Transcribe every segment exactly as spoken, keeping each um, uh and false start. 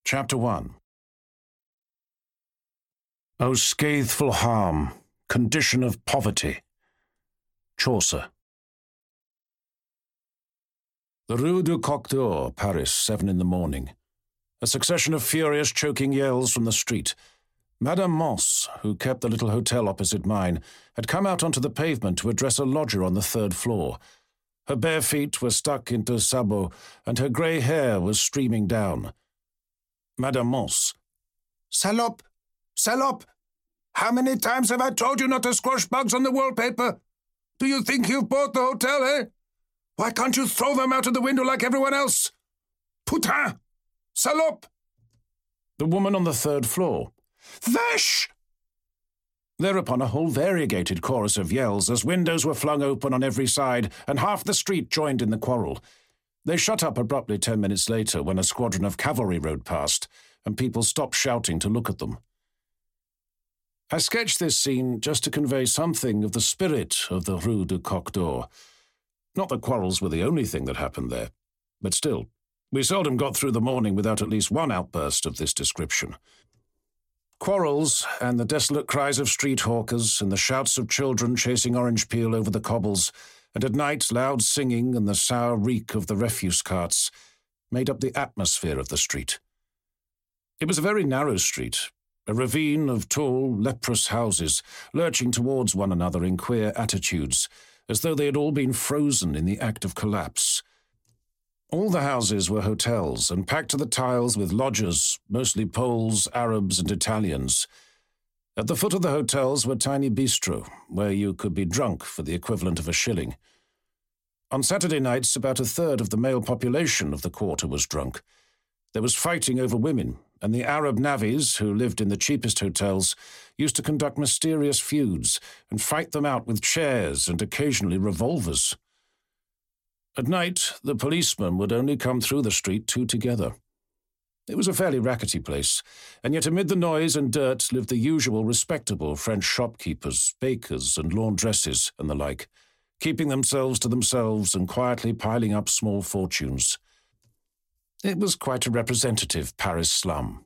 Chapter one. O scatheful harm, condition of poverty. Chaucer. The Rue du Coq d'Or, Paris, seven in the morning. A succession of furious, choking yells from the street. Madame Mons, who kept the little hotel opposite mine, had come out onto the pavement to address a lodger on the third floor. Her bare feet were stuck into sabots, and her grey hair was streaming down. Madame Mons. Salope! Salope! How many times have I told you not to squash bugs on the wallpaper? Do you think you've bought the hotel, eh? Why can't you throw them out of the window like everyone else? Putain! Salope! The woman on the third floor. Vache! Thereupon a whole variegated chorus of yells as windows were flung open on every side and half the street joined in the quarrel. They shut up abruptly ten minutes later when a squadron of cavalry rode past, and people stopped shouting to look at them. I sketched this scene just to convey something of the spirit of the Rue du Coq d'Or. Not that quarrels were the only thing that happened there, but still, we seldom got through the morning without at least one outburst of this description. Quarrels, and the desolate cries of street hawkers, and the shouts of children chasing orange peel over the cobbles, and at night loud singing and the sour reek of the refuse carts, made up the atmosphere of the street. It was a very narrow street, a ravine of tall, leprous houses, lurching towards one another in queer attitudes, as though they had all been frozen in the act of collapse. All the houses were hotels, and packed to the tiles with lodgers, mostly Poles, Arabs, and Italians. At the foot of the hotels were tiny bistros, where you could be drunk for the equivalent of a shilling. On Saturday nights, about a third of the male population of the quarter was drunk. There was fighting over women, and the Arab navvies, who lived in the cheapest hotels, used to conduct mysterious feuds and fight them out with chairs and occasionally revolvers. At night, the policemen would only come through the street two together. It was a fairly rackety place, and yet amid the noise and dirt lived the usual respectable French shopkeepers, bakers, and laundresses, and the like, keeping themselves to themselves and quietly piling up small fortunes. It was quite a representative Paris slum.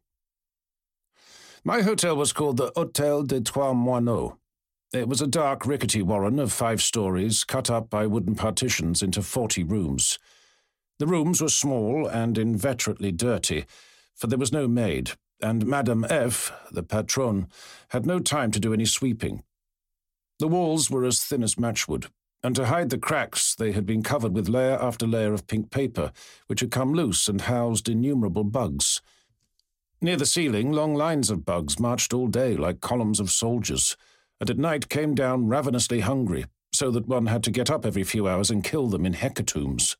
My hotel was called the Hôtel des Trois Moineaux. It was a dark, rickety warren of five stories, cut up by wooden partitions into forty rooms. The rooms were small and inveterately dirty, for there was no maid, and Madame F., the patronne, had no time to do any sweeping. The walls were as thin as matchwood, and to hide the cracks they had been covered with layer after layer of pink paper, which had come loose and housed innumerable bugs. Near the ceiling, long lines of bugs marched all day like columns of soldiers, and at night came down ravenously hungry, so that one had to get up every few hours and kill them in hecatombs.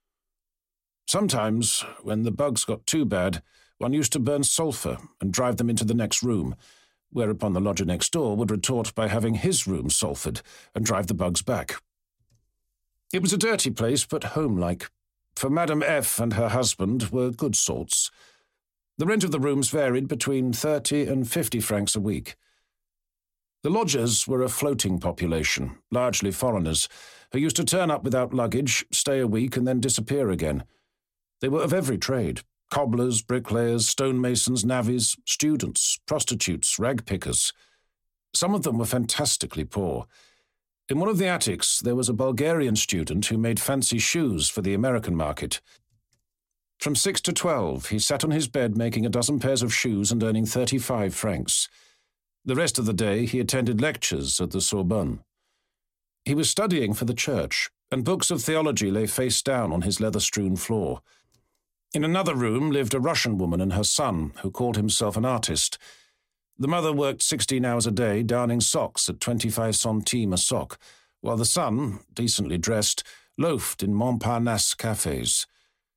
Sometimes, when the bugs got too bad, one used to burn sulphur and drive them into the next room, whereupon the lodger next door would retort by having his room sulphured and drive the bugs back. It was a dirty place, but homelike, for Madame F. and her husband were good sorts. The rent of the rooms varied between thirty and fifty francs a week. The lodgers were a floating population, largely foreigners, who used to turn up without luggage, stay a week, and then disappear again. They were of every trade: cobblers, bricklayers, stonemasons, navvies, students, prostitutes, rag-pickers. Some of them were fantastically poor. In one of the attics, there was a Bulgarian student who made fancy shoes for the American market. From six to twelve, he sat on his bed making a dozen pairs of shoes and earning thirty-five francs. The rest of the day he attended lectures at the Sorbonne. He was studying for the church, and books of theology lay face down on his leather-strewn floor. In another room lived a Russian woman and her son, who called himself an artist. The mother worked sixteen hours a day, darning socks at twenty-five centimes a sock, while the son, decently dressed, loafed in Montparnasse cafes.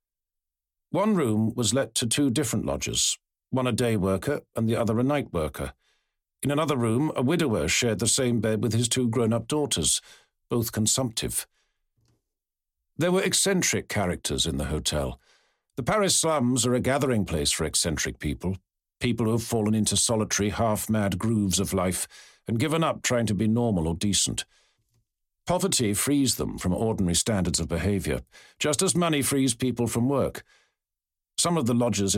One room was let to two different lodgers, one a day worker and the other a night worker. In another room, a widower shared the same bed with his two grown-up daughters, both consumptive. There were eccentric characters in the hotel. The Paris slums are a gathering place for eccentric people, people who have fallen into solitary, half-mad grooves of life and given up trying to be normal or decent. Poverty frees them from ordinary standards of behavior, just as money frees people from work. Some of the lodgers